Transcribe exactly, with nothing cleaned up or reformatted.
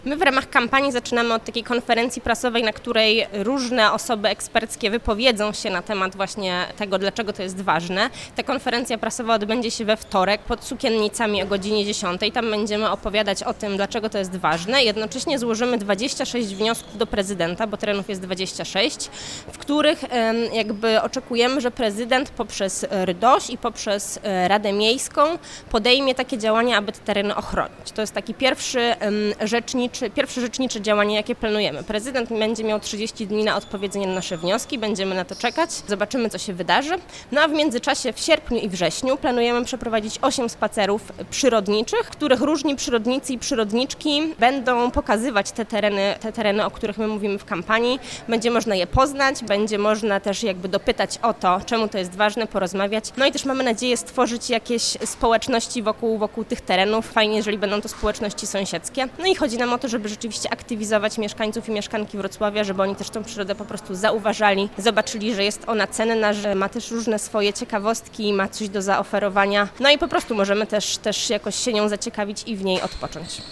My w ramach kampanii zaczynamy od takiej konferencji prasowej, na której różne osoby eksperckie wypowiedzą się na temat właśnie tego, dlaczego to jest ważne. Ta konferencja prasowa odbędzie się we wtorek pod Sukiennicami o godzinie dziesiątej. Tam będziemy opowiadać o tym, dlaczego to jest ważne. Jednocześnie złożymy dwadzieścia sześć wniosków do prezydenta, bo terenów jest dwadzieścia sześć, w których jakby oczekujemy, że prezydent poprzez RDOŚ i poprzez Radę Miejską podejmie takie działania, aby te tereny ochronić. To jest taki pierwszy rzecznik Pierwsze rzecznicze działanie, jakie planujemy. Prezydent będzie miał trzydzieści dni na odpowiedzenie na nasze wnioski, będziemy na to czekać, zobaczymy, co się wydarzy. No a w międzyczasie w sierpniu i wrześniu planujemy przeprowadzić osiem spacerów przyrodniczych, w których różni przyrodnicy i przyrodniczki będą pokazywać te tereny, te tereny, o których my mówimy w kampanii. Będzie można je poznać, będzie można też jakby dopytać o to, czemu to jest ważne, porozmawiać. No i też mamy nadzieję stworzyć jakieś społeczności wokół, wokół tych terenów. Fajnie, jeżeli będą to społeczności sąsiedzkie. No i chodzi nam o to, żeby rzeczywiście aktywizować mieszkańców i mieszkanki Wrocławia, żeby oni też tą przyrodę po prostu zauważali, zobaczyli, że jest ona cenna, że ma też różne swoje ciekawostki, ma coś do zaoferowania. No i po prostu możemy też, też jakoś się nią zaciekawić i w niej odpocząć.